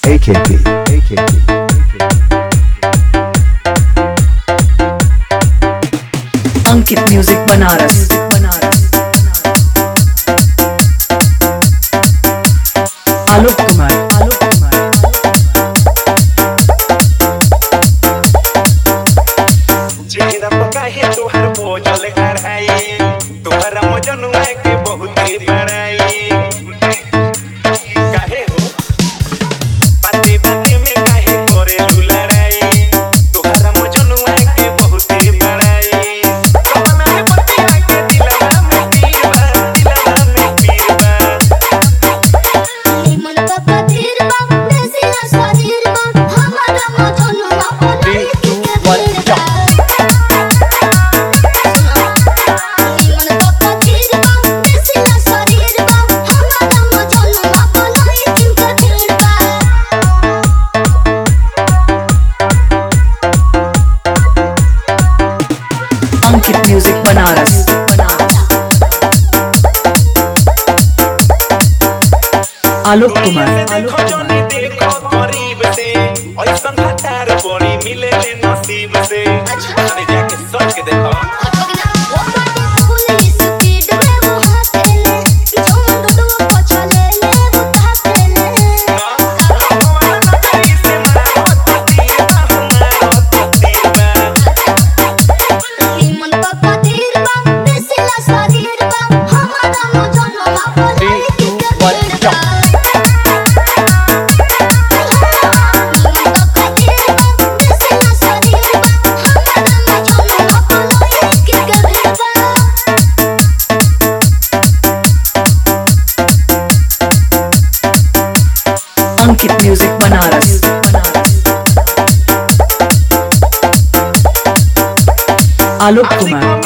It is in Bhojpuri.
अंकित म्यूजिक बनारस। आलोक कुमार। चेहरा पका है तोहर बोझल कराई, तोहरा मजनुआ के बहुत बड़ाई। काहे हो बाते बाते में काहे करेलू लड़ाई, तोहरा मजनुआ के बहुत बड़ाई। कमना है बतिया के दिलवा में पीरबा, दिलवा में पीरबा। मन पापा धीरबा देसिया शरीरबा हमारा मजनुआ बोलाई के पीरबा। मन पापा धीरबा देसिया शरीरबा हमारा मजनुआ बोलाई के पीरबा। अंकित म्यूजिक बनारस। आलोक कुमार। देखो जोनी देखो करीब से, ऐसन हतार बड़ी मिले ले नसीब से। अरे जाके सोच के देखो। वो पाटी पुलिस स्पीड में वो हाकेले जो डुडू पछले ले वो ताकेले। हमारा नजरी से मारो तो तीरबा, हमारा तो तीरबा। मन पापा धीरबा देसिला शरीरबा हमारा मजनुआ बोलाई के पीरबा। मन पापा धीरबा देसिला शरीरबा हमारा मजनुआ बोलाई के पीरबा। अंकित म्यूजिक बनारस। आलोक कुमार।